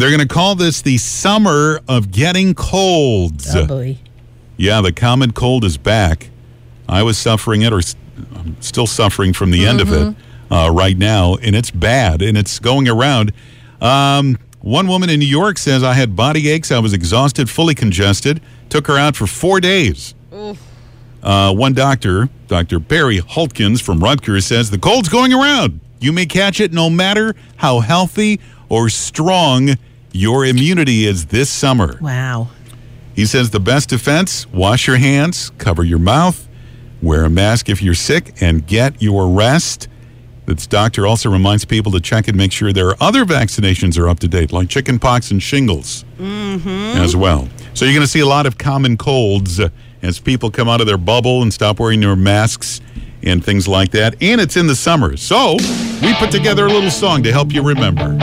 They're going to call this the summer of getting colds. Oh, boy. Yeah, the common cold is back. I was suffering it, or I'm still suffering from the end of it right now, and it's bad, and it's going around. One woman in New York says, I had body aches, I was exhausted, fully congested, took her out for 4 days. One doctor, Dr. Barry Hultkins from Rutgers, says the cold's going around. You may catch it no matter how healthy or strong your immunity is this summer. Wow. He says the best defense, wash your hands, cover your mouth, wear a mask if you're sick, and get your rest. This doctor also reminds people to check and make sure their other vaccinations are up to date, like chickenpox and shingles as well. So you're going to see a lot of common colds as people come out of their bubble and stop wearing their masks and things like that. And it's in the summer. So we put together a little song to help you remember.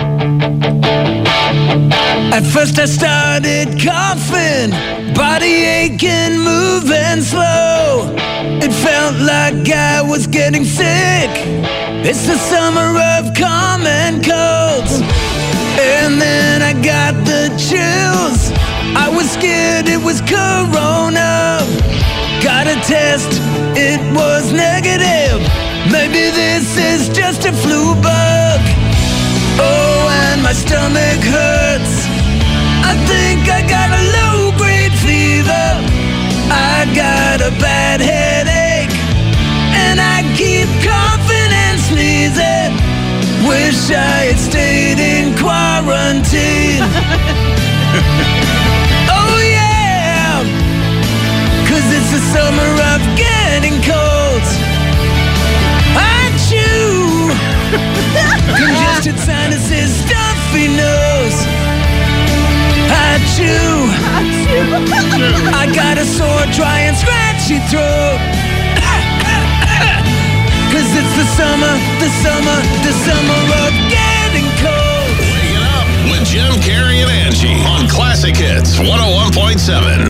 At first I started coughing, body aching, moving slow. It felt like I was getting sick. It's the summer of common colds. And then I got the chills. I was scared it was corona. Got a test, it was negative. Maybe this is just a flu bug. Oh, and my stomach hurts. I think I got a low-grade fever. I got a bad headache, and I keep coughing and sneezing. Wish I had stayed in quarantine. Oh yeah, 'cause it's the summer of getting colds. Achoo! Congested sinuses, stuffy nose. Achoo! I got a sore, dry and scratchy throat. 'Cause it's the summer of getting cold. Waking up with Jim, Carrie, and Angie on Classic Hits 101.7.